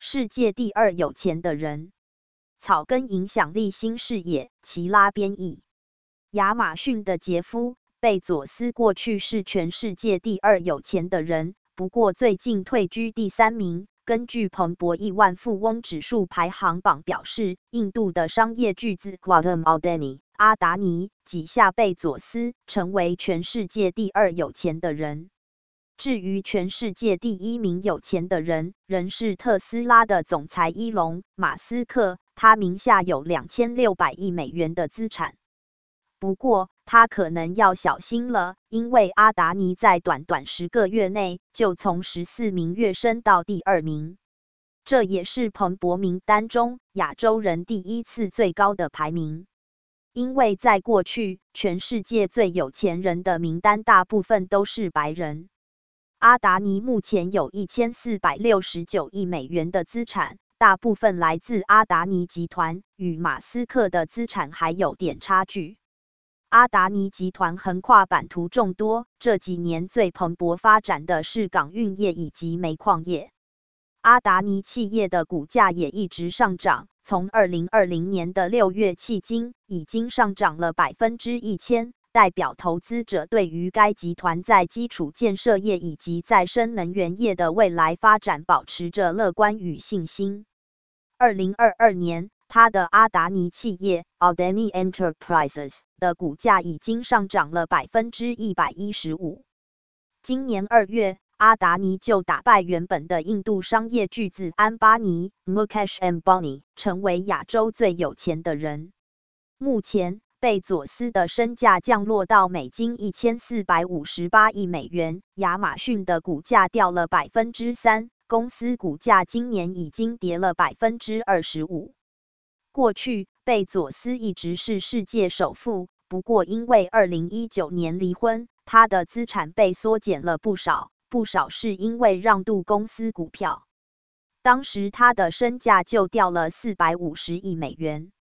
世界第2有钱的人。草根影响力新视野，齐拉编译。亚马逊的杰夫·贝佐斯过去是全世界第2有钱的人，不过最近退居第3名。根据彭博亿万富翁指数排行榜表示，印度的商业巨子 Gautam Adani 阿达尼挤下贝佐斯，成为全世界第2有钱的人。至于全世界第1名有钱的人，仍是特斯拉的总裁伊隆·马斯克，他名下有2600亿美元的资产。不过，他可能要小心了，因为阿达尼在短短10个月内就从14名跃升到第2名，这也是彭博名单中亚洲人第一次最高的排名。因为在过去，全世界最有钱人的名单大部分都是白人。阿达尼目前有1469亿美元的资产，大部分来自阿达尼集团，与马斯克的资产还有点差距。阿达尼集团横跨版图众多，这几年最蓬勃发展的是港运业以及煤矿业。阿达尼企业的股价也一直上涨，从2020年的6月迄今，已经上涨了1000%，代表投资者对于该集团在基础建设业以及再生能源业的未来发展保持着乐观与信心。2022年，他的阿达尼企业 Adani Enterprises 的股价已经上涨了115%。今年2月，阿达尼就打败原本的印度商业巨子安巴尼 Mukesh Ambani， 成为亚洲最有钱的人。目前，贝佐斯的身价降落到美金1458亿美元，亚马逊的股价掉了3%，公司股价今年已经跌了25%。过去，贝佐斯一直是世界首富，不过因为2019年离婚，他的资产被缩减了不少是因为让渡公司股票。当时他的身价就掉了450亿美元。